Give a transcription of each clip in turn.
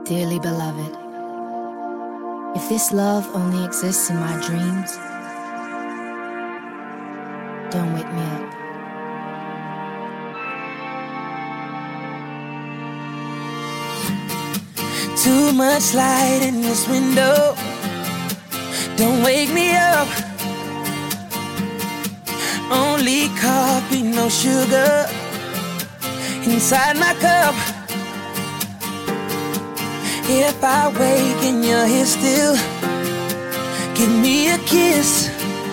Dearly beloved, if this love only exists in my dreams, don't wake me up. Too much light in this window, don't wake me up. Only coffee, no sugar inside my cup. If I wake and you're here still, give me a kiss.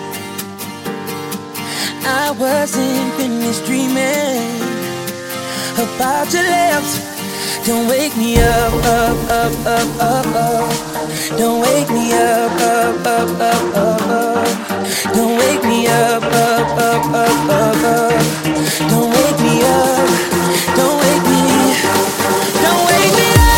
I wasn't finished dreaming about your lips. Don't wake me up, up, up, up, up, up. Don't wake me up, up, up, up, up, up. Don't wake me up, up, up, up, up, up. Don't wake me up, don't wake me, don't wake me up.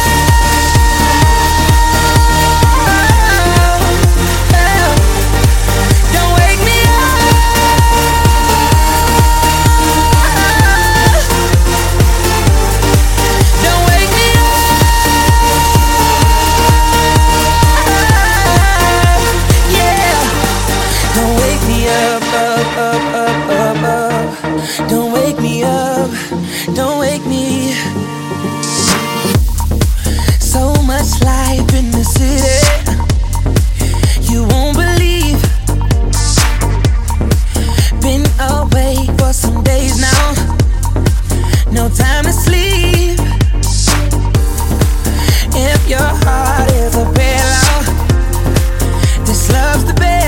Don't wake me up, don't wake me. So much life in the city, you won't believe. Been away for some days now, no time to sleep. If your heart is a pillow, this love's the bed.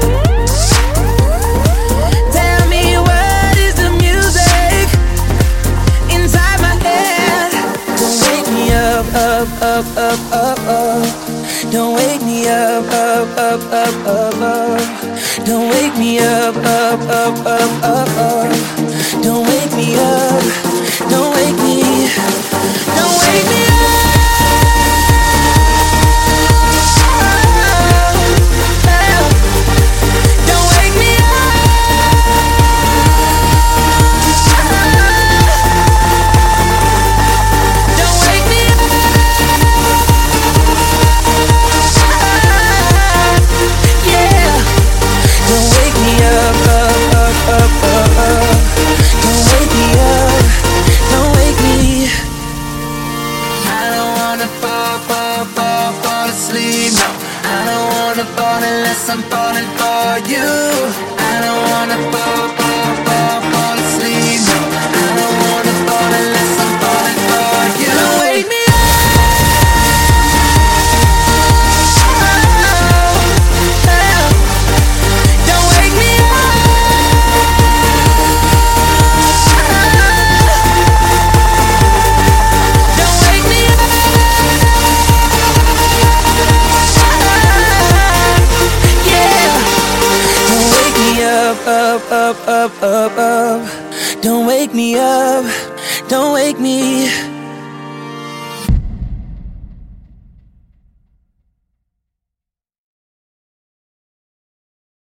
Up, up, up, up, up. Don't wake me up, up, up, up, up, up. Don't wake me up, up, up, up, up, up. Don't wake me up, don't wake me, don't wake me up. Unless I'm falling for you, I don't wanna fall asleep. No, I don't wanna fall unless I'm falling for you. Don't wake me up. Don't wake me up. Don't wake me up. Up, up, up, up, up. Don't wake me up, don't wake me.